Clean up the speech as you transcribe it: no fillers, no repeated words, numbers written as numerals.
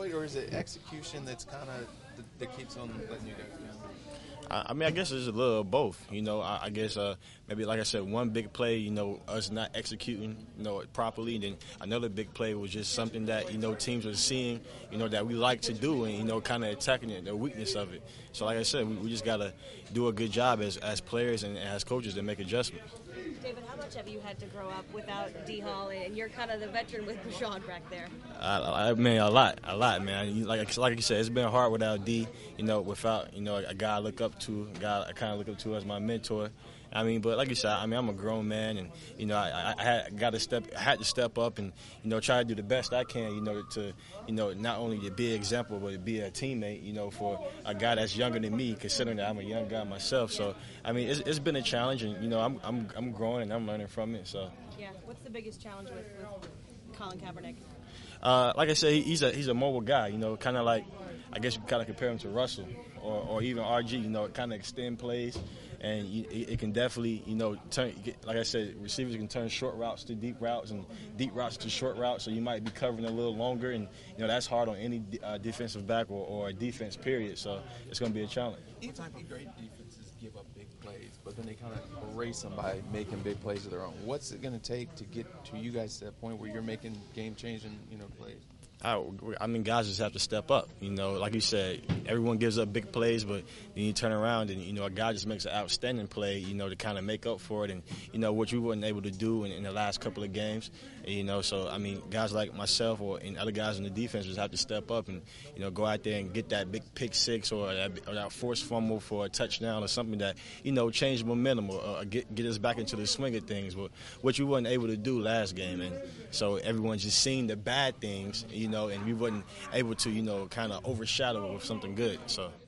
exploit, or is it execution that's kind of that keeps on letting you guys down? I mean, I guess it's a little of both. I guess maybe, like I said, one big play, us not executing, properly. And then another big play was just something that, teams were seeing, that we like to do and, kind of attacking it, the weakness of it. So, like I said, we just got to do a good job as players and as coaches to make adjustments. David, how much have you had to grow up without D. Hall, and you're kind of the veteran with Brashawn back there? I mean, a lot, man. Like you said, it's been hard without D. Without a guy I look up to, a guy I kind of look up to as my mentor. I mean, but like you said, I'm a grown man, and I had to step up and try to do the best I can, to not only to be an example, but to be a teammate, for a guy that's younger than me, considering that I'm a young guy myself. So I mean, it's been a challenge, and I'm growing and I'm learning from it. So yeah, what's the biggest challenge with Colin Kaepernick? Like I said, he's a mobile guy, kind of like, I guess you kind of compare him to Russell or even RG, kind of extend plays. And it can definitely, turn. Like I said, receivers can turn short routes to deep routes and deep routes to short routes. So you might be covering a little longer, and that's hard on any defensive back or a defense period. So it's going to be a challenge. Even great defenses give up big plays, but then they kind of erase them by making big plays of their own. What's it going to take to get to you guys to that point where you're making game-changing, plays? I mean, guys just have to step up. Like you said, everyone gives up big plays, but then you turn around and, a guy just makes an outstanding play, to kind of make up for it. And, what you weren't able to do in the last couple of games. So, I mean, guys like myself and other guys in the defense just have to step up and, go out there and get that big pick six or that forced fumble for a touchdown or something that, change momentum or get us back into the swing of things. But what you weren't able to do last game. And so everyone's just seeing the bad things, and we wasn't able to, kind of overshadow it with something good. So.